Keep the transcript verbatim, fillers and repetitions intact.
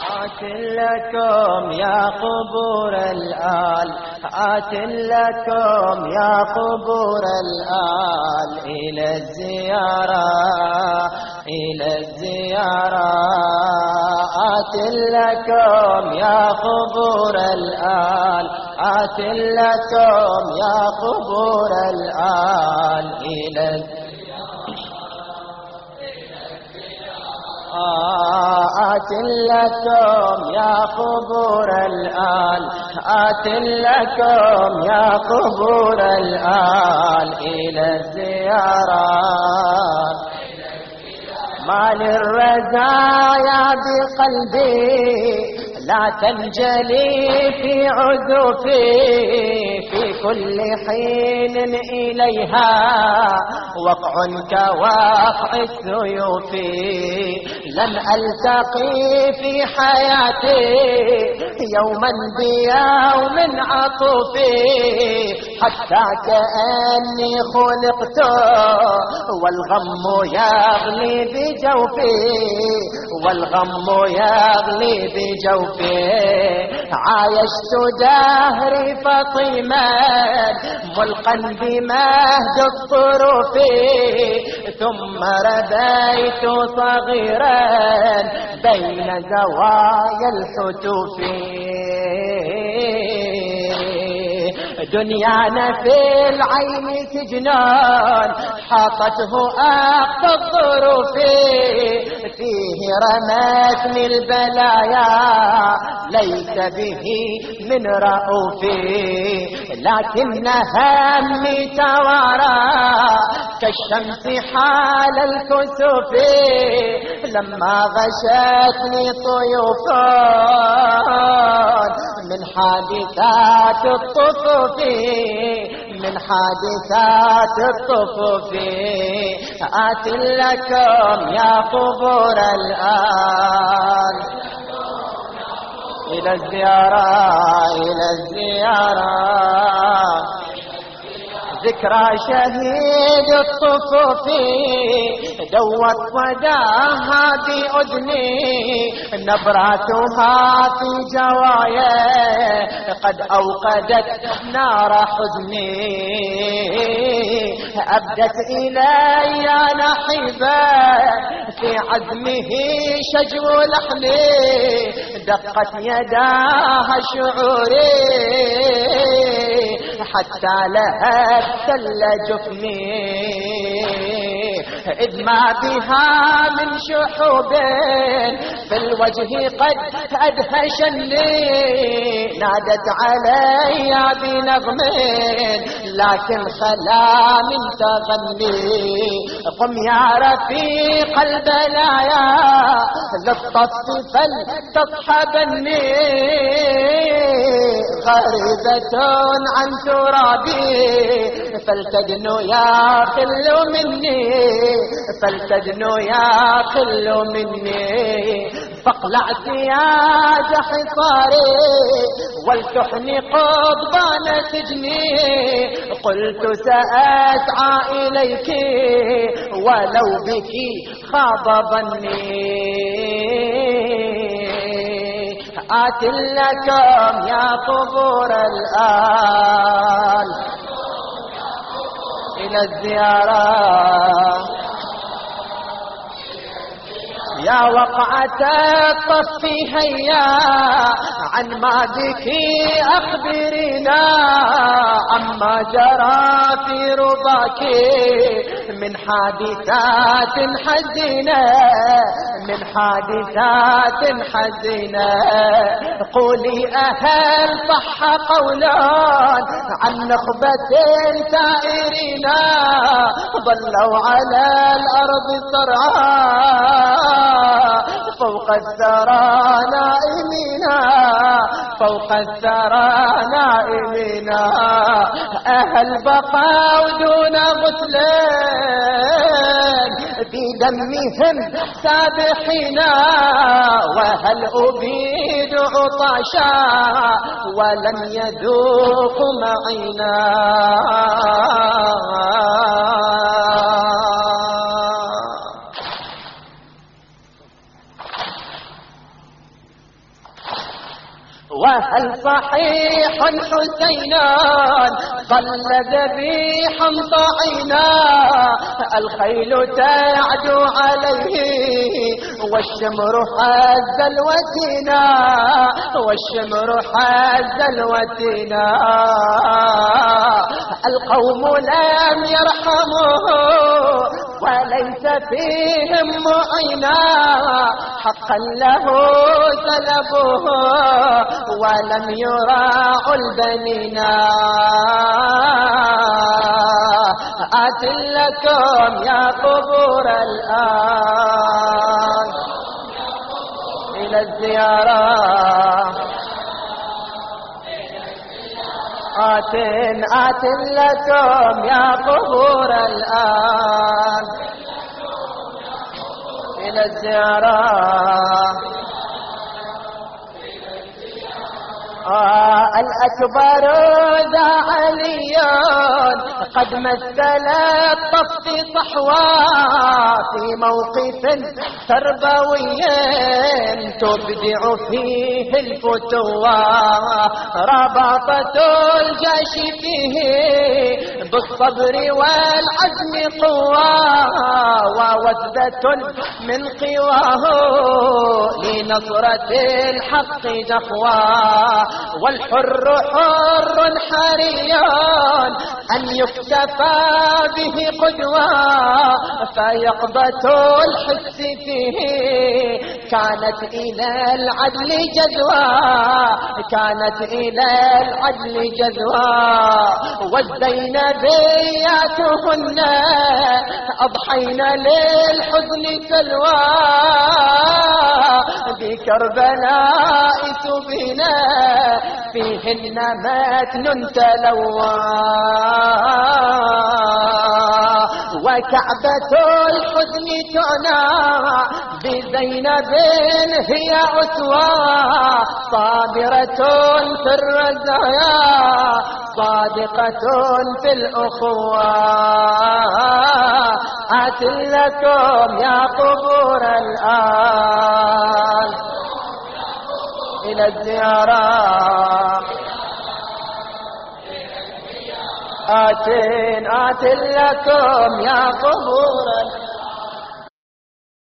آت لكم يا قبور الآل، آت لكم يا قبور الآل إلى الزيارة إلى الزيارة. آت لكم يا قبور الآل، آت لكم يا قبور الآل إلى الزيارة. آت لكم يا قبور الآل، آت لكم يا قبور الآل إلى الزيارة. ما للرزايا بقلبي لا تنجلي في عزوفي، في كل حين إليها وقع كوقع السيوف. لن ألتقي في حياتي يوما بيوم عطوفي، حتى كأني خلقت والغم يغلي بجوفي، والغم يغلي بجوفي. عايشت دهري فطيما ملقا بمهد الطروف، ثم ربيت صغيرا بين زوايا الحتوف. دنيانا في العين سجنان حاطته أقصى الظروف، فيه رمتني البلايا ليس به من رؤوف. لكن همي توارى كالشمس حال الكسوف، لما غشتني طيوف من حادثات الطفوف، من حادثات الطفوف. آت لكم يا قبور الآل إلى الزيارة إلى الزيارة. ذكرى شهيد الصفوف دوت صداها بأذني، نبراتها في جوايا قد أوقدت نار حزني. أبدت إلي نحيبا في عزمه شجو لحمي، دقت يداها شعوري حتى لهب سل جفني. إذ ما بها من شحوب في الوجه قد أدهشني، نادت علي بنغم لكن خلا من تغني. قم يا رفيق البلايا للطف فلتصحبني، غريبة عن ترابي فلتدنو يا خل مني، فلتدنو يا خل مني. فاقلع سياج حصاري ولتحني قضبان سجني، قلت سأسعى إليك ولو بك خاب ظني. آت لكم يا قبور الآل إلى الزيارة. يا وقعة الطف هيا عن ما بك أخبرنا، عما جرى في رضاك من حادثات حزينة، من حادثات حزينة. قولي أهل صح قولان عن نخبة ثائرين ظلوا على الأرض صرعا فوق الثرى نائمين، فوق الثرى نائمين. أهل بقوا دون غسلين في دمهم سابحين، وهل أبيد عطشا ولم يذوق معينا. وهل صحيح حسينان ظل ذبيحا طعينا الخيل تعدو عليه والشمر حز الوتينا والشمر حز الوتينا القوم لم يرحموه وليس فيهم معينا حقا له سلبوه ولم يراعوا البنينا آت لكم يا قبور الآن إلى الزيارة آت آت لكم يا قبور الآن إلى الزيارة آه الأكبر ذا علي قد مثل الطف صحوى في موقف تربوي تبدع فيه الفتوى رباطة الجيش فيه بالصبر والعزم قوى ووثبة من قواه لنصرة الحق نحوى والحر حر حري أن يكتفى به قدوة فيقظة الحس فيه كانت إلى العدل جذوى كانت إلى العدل جذوى والزينبياتهن أضحين للحزن سلوى بكربلاء سبينا فيهن متن تلوى وكعبة الحزن تعنى بزينب هي عتوى صابرة في الرزايا صادقة في الأخوة آت لكم يا قبور الآن إلى الزيارة آت آت لكم يا قبور